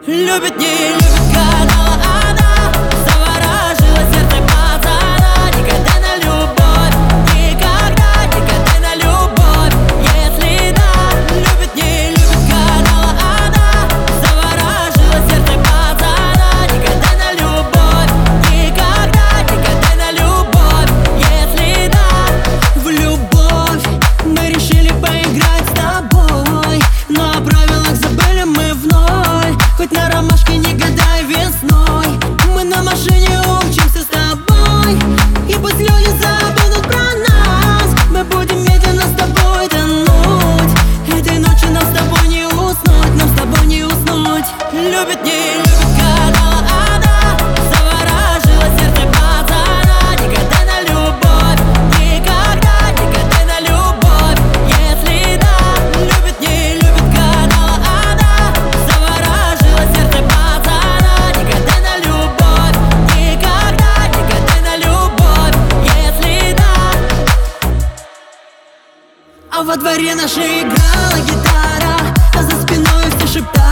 Любит, не любит, гадала она, заворожила сердце пацана. Не гадай на любовь, никогда не гадай на любовь. Если да, любит, не любит, гадала она, заворожила сердце пацана. Не гадай на любовь, никогда не гадай на любовь. Если да, в любовь мы решили поиграть с тобой, но о правилах забыли мы вновь. Хоть на ромашке не гадай весной, мы на машине учимся с тобой. И пусть люди забудут про нас, мы будем медленно с тобой тонуть. Этой ночью нам с тобой не уснуть, нам с тобой не уснуть. Любит, не любит, гадала она, заворожила сердце пацана. Не гадай на любовь, никогда не гадай на любовь. Если да, любит, не любит, гадала она, заворожила сердце пацана. Не гадай на любовь, никогда не гадай на любовь. Если да. А во дворе нашей играла гитара, а за спиной все шептали: